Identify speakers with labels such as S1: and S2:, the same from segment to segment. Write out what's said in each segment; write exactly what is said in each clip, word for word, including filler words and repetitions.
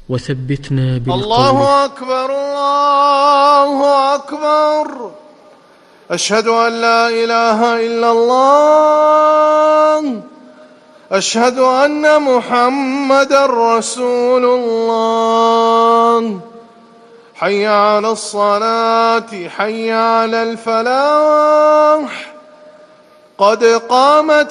S1: وثبتنا بالقول.
S2: الله أكبر الله أكبر. أشهد أن لا إله إلا الله. أشهد أن محمدًا رسول الله. حي على الصلاة حي على الفلاح. قد قامت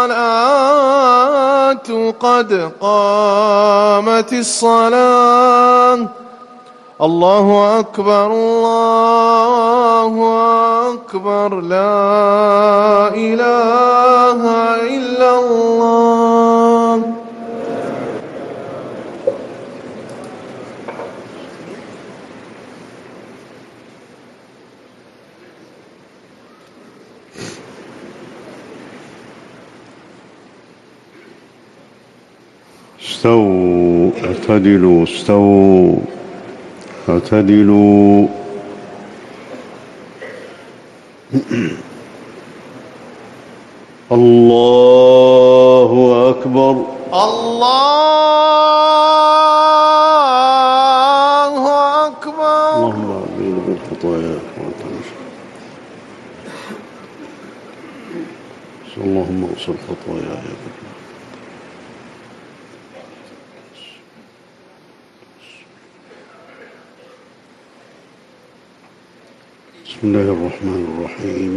S2: الصلاة قد قامت الصلاة. الله أكبر الله أكبر. لا إله إلا الله.
S3: استووا اعتدلوا استووا اعتدلوا. الله أكبر
S2: الله أكبر.
S3: اللهم أعذنا من خطاياك وأنت اللهم اغفر خطاياي. بسم الله الرحمن الرحيم.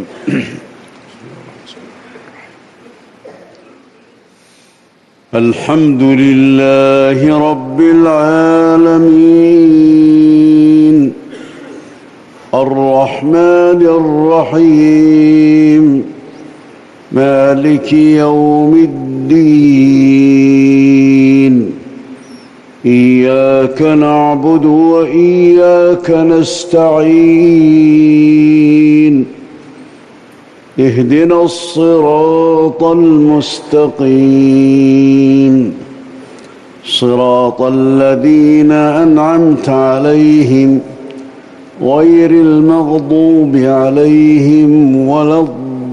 S3: الحمد لله رب العالمين الرحمن الرحيم مالك يوم الدين. إياك نعبد وإياك نستعين. اهدنا الصراط المستقيم صراط الذين أنعمت عليهم غير المغضوب عليهم ولا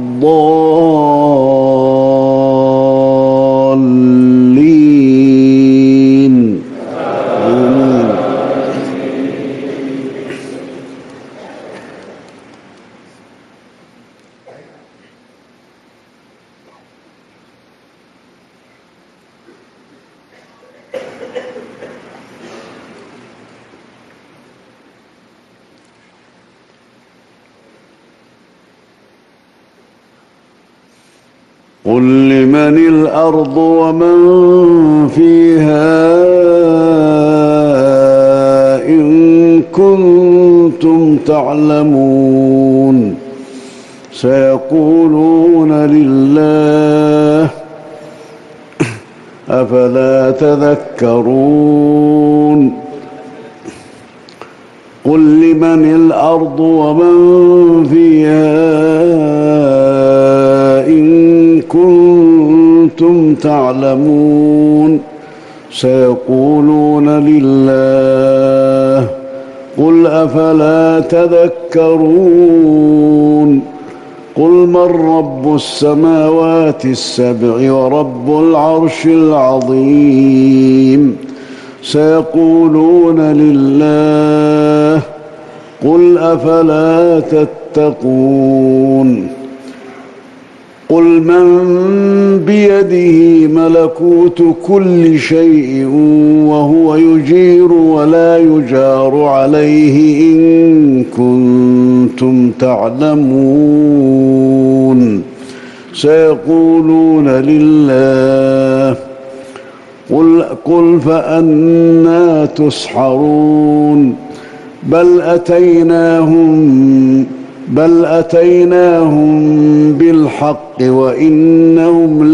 S3: الضالين. آمين. قل لمن الأرض ومن فيها إن كنتم تعلمون. سيقولون لله أفلا تذكرون. قل لمن الأرض ومن فيها إن كنتم تعلمون. سيقولون لله قل أفلا تذكرون. قل من رب السماوات السبع ورب العرش العظيم. سيقولون لله قل أفلا تتقون. قل من بيده ملكوت كل شيء وهو يجير ولا يجار عليه إن كنتم تعلمون. سيقولون لله قل, قل فأنى تسحرون. بل أتيناهم بل أتيناهم بالحق وإنهم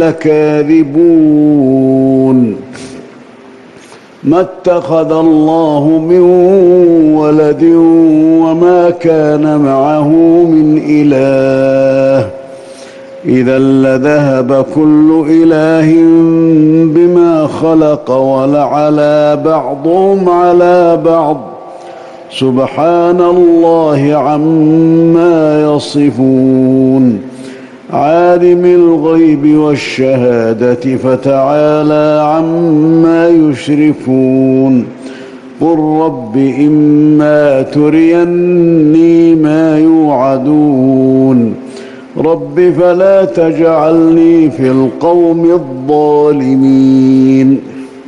S3: لكاذبون. ما اتخذ الله من ولد وما كان معه من إله. إذا لذهب كل إله بما خلق ولعلى بعضهم على بعض. سبحان الله عما يصفون. عالم الغيب والشهادة فتعالى عما يشركون. قل رب إما تريني ما يوعدون رب فلا تجعلني في القوم الظالمين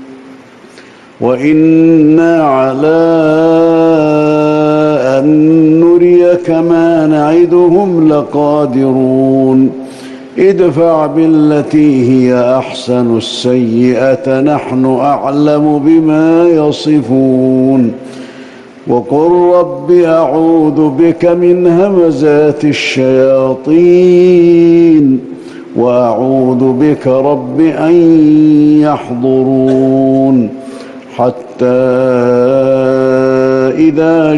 S3: وإنا على أن نريك ما نعدهم لقادرون ادفع بالتي هي أحسن السيئة نحن أعلم بما يصفون وقل رب أعوذ بك من همزات الشياطين وأعوذ بك رب أن يحضرون حتى إذا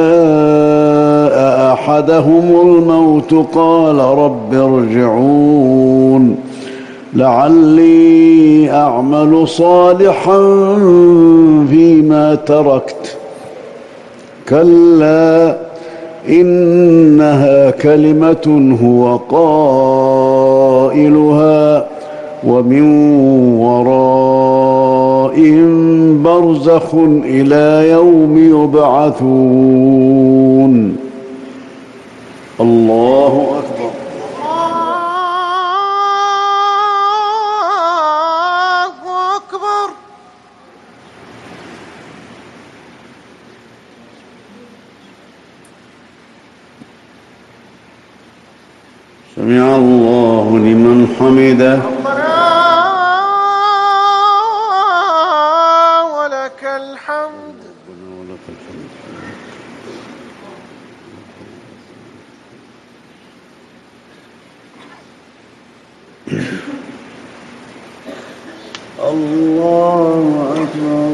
S3: جاء أحدهم الموت قال رب ارجعون لعلي أعمل صالحا فيما تركت كلا إنها كلمة هو قائلها ومن ورائهم برزخ إلى يوم يبعثون. الله أكبر.
S2: الله أكبر.
S3: سمع الله لمن حمده.
S2: ولك الحمد.
S3: الله أكبر.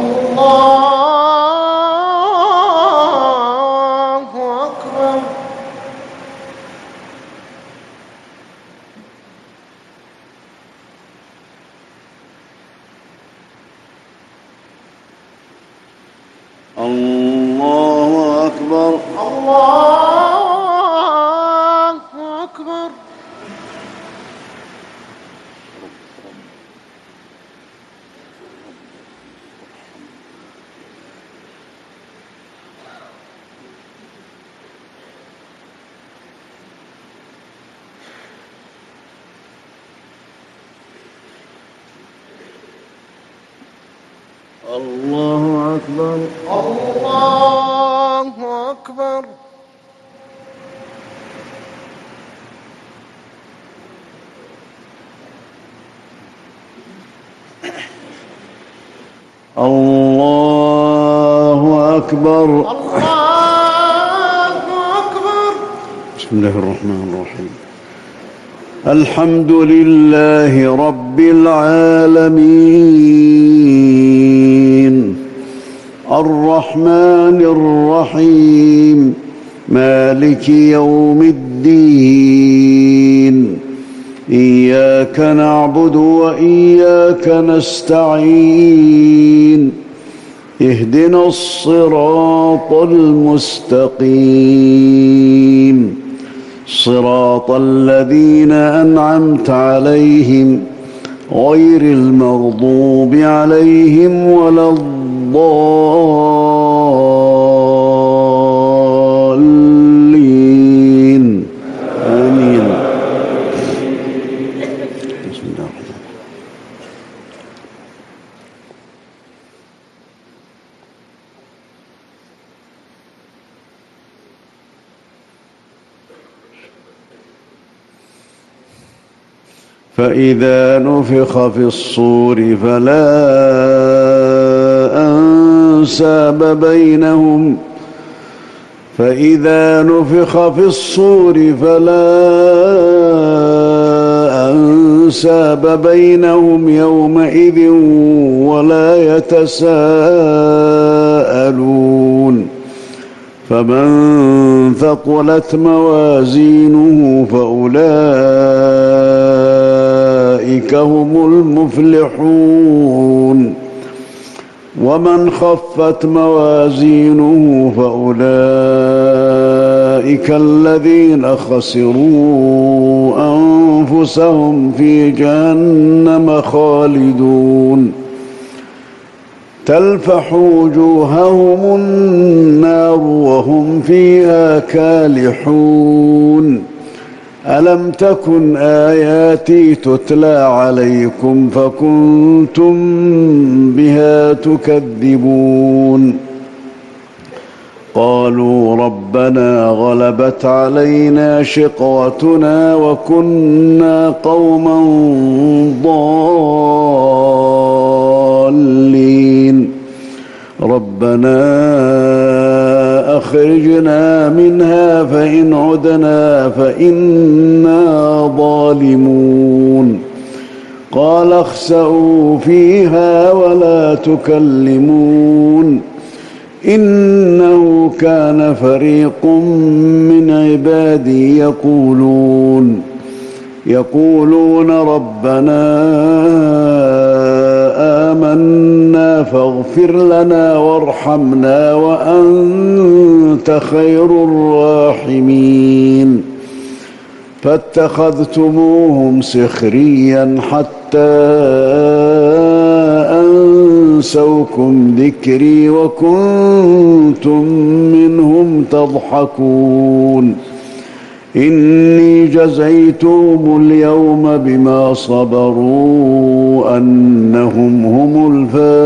S2: الله أكبر.
S3: الله أكبر.
S2: الله أكبر.
S3: الله أكبر.
S2: الله أكبر.
S3: الله أكبر.
S2: الله أكبر.
S3: بسم الله الرحمن الرحيم. الحمد لله رب العالمين الرحمن الرحيم مالك يوم الدين إياك نعبد وإياك نستعين اهدنا الصراط المستقيم صراط الذين أنعمت عليهم غير المغضوب عليهم ولا الضالين آمين. بسم الله الرحمن الرحيم. فإذا نفخ في الصور فلا أنساب بينهم فإذا نفخ في الصور فلا أنساب بينهم يومئذ ولا يتساءلون فمن ثقلت موازينه فأولئك هم المفلحون ومن خفت موازينه فأولئك الذين خسروا أنفسهم في جهنم خالدون تلفح وجوههم النار وهم فيها كالحون ألم تكن آياتي تتلى عليكم فكنتم بها تكذبون قالوا ربنا غلبت علينا شقوتنا وكنا قوما ضالين ربنا أخرجنا منها فإن عدنا فإنا ظالمون قال اخسئوا فيها ولا تكلمون إنه كان فريق من عبادي يقولون يقولون ربنا آمنا فاغفر لنا وارحمنا وأنت خير الراحمين فاتخذتموهم سخريا حتى أنسوكم ذكري وكنتم منهم تضحكون إني جزيتهم اليوم بما صبروا أنهم هم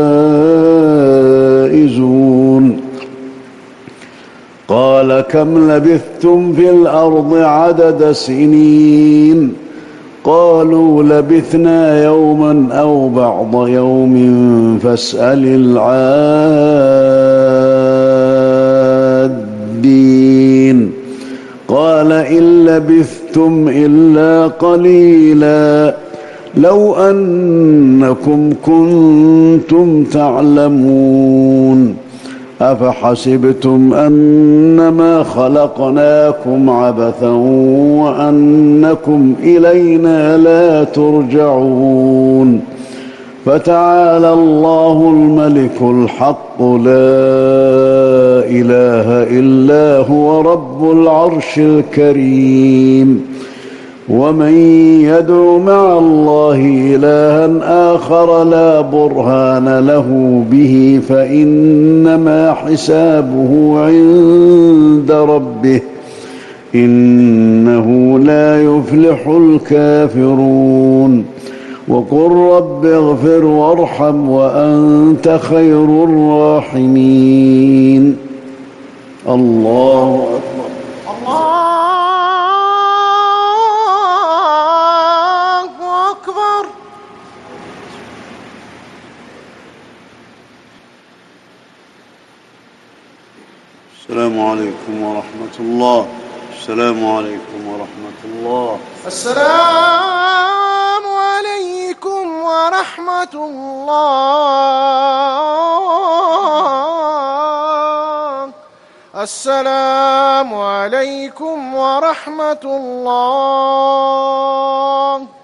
S3: الفائزون قال كم لبثتم في الأرض عدد سنين قالوا لبثنا يوما أو بعض يوم فاسأل العادين قال إن لبثتم إلا قليلا لو أنكم كنتم تعلمون أفحسبتم أنما خلقناكم عبثا وأنكم إلينا لا ترجعون فتعالى الله الملك الحق لا إله إلا هو رب العرش الكريم ومن يدع مع الله إلها آخر لا برهان له به فإنما حسابه عند ربه إنه لا يفلح الكافرون وقل رب اغفر وارحم وأنت خير الراحمين الله أكبر
S2: الله أكبر.
S3: السلام عليكم ورحمة الله. السلام عليكم ورحمة الله.
S2: السلام عليكم ورحمة الله. السلام عليكم ورحمة الله.